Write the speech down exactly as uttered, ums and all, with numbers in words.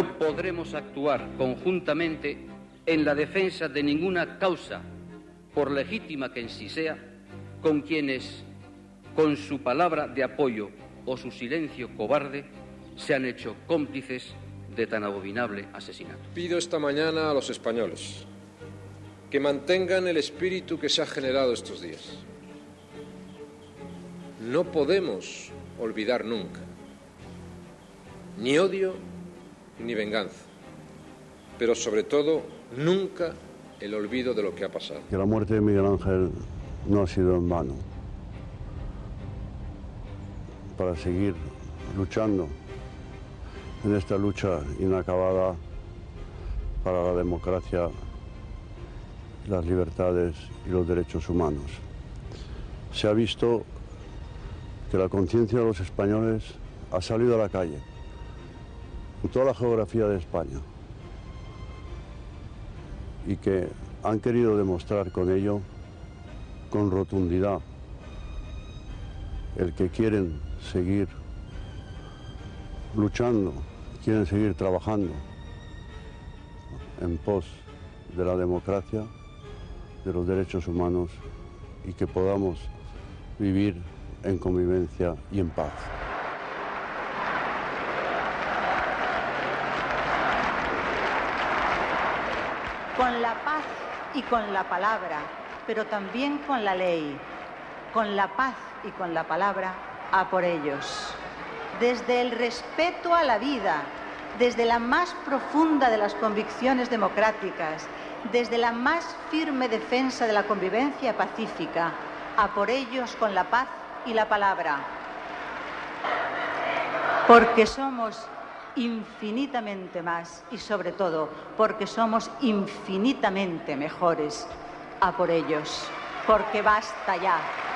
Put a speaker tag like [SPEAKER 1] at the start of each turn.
[SPEAKER 1] No podremos actuar conjuntamente en la defensa de ninguna causa, por legítima que en sí sea, con quienes, con su palabra de apoyo o su silencio cobarde, se han hecho cómplices de tan abominable asesinato.
[SPEAKER 2] Pido esta mañana a los españoles que mantengan el espíritu que se ha generado estos días. No podemos olvidar nunca ni odio ni venganza, pero sobre todo nunca el olvido de lo que ha pasado.
[SPEAKER 3] Que la muerte de Miguel Ángel no ha sido en vano. Para seguir luchando en esta lucha inacabada para la democracia, las libertades y los derechos humanos. Se ha visto que la conciencia de los españoles ha salido a la calle, en toda la geografía de España, y que han querido demostrar con ello, con rotundidad, el que quieren seguir luchando, quieren seguir trabajando en pos de la democracia, de los derechos humanos, y que podamos vivir en convivencia y en paz.
[SPEAKER 4] Con la paz y con la palabra, pero también con la ley. Con la paz y con la palabra, a por ellos. Desde el respeto a la vida, desde la más profunda de las convicciones democráticas, desde la más firme defensa de la convivencia pacífica, a por ellos con la paz y la palabra. Porque somos infinitamente más y sobre todo porque somos infinitamente mejores, a por ellos, porque basta ya.